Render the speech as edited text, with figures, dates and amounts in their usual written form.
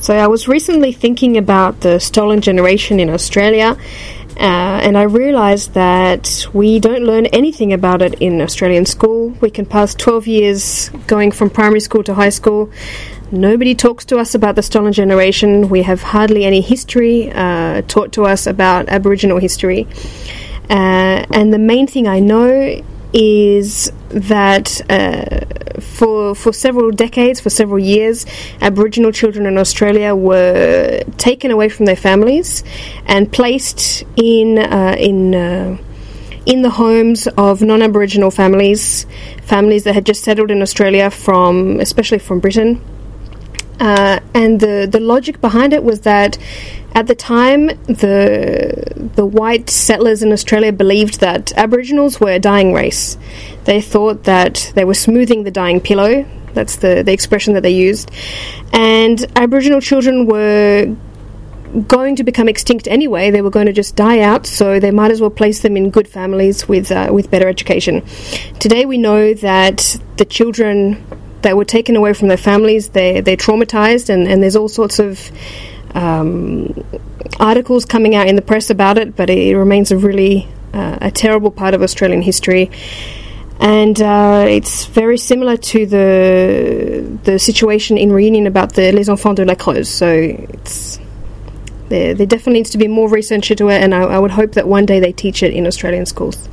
So I was recently thinking about the stolen generation in Australia, and I realised that we don't learn anything about it in Australian school. We can pass 12 years going from primary school to high school. Nobody talks to us about the stolen generation. We have hardly any history taught to us about Aboriginal history. And the main thing I know is that for several decades, for several years, Aboriginal children in Australia were taken away from their families and placed in the homes of non-Aboriginal families that had just settled in Australia especially from Britain. And the logic behind it was that at the time, the white settlers in Australia believed that Aboriginals were a dying race. They thought that they were smoothing the dying pillow. That's the expression that they used. And Aboriginal children were going to become extinct anyway. They were going to just die out, so they might as well place them in good families with better education. Today we know that the children that were taken away from their families, they're traumatized, and there's all sorts of articles coming out in the press about it, but it remains a terrible part of Australian history. And it's very similar to the situation in Reunion about the Les Enfants de la Creuse. So there definitely needs to be more research into it, and I would hope that one day they teach it in Australian schools.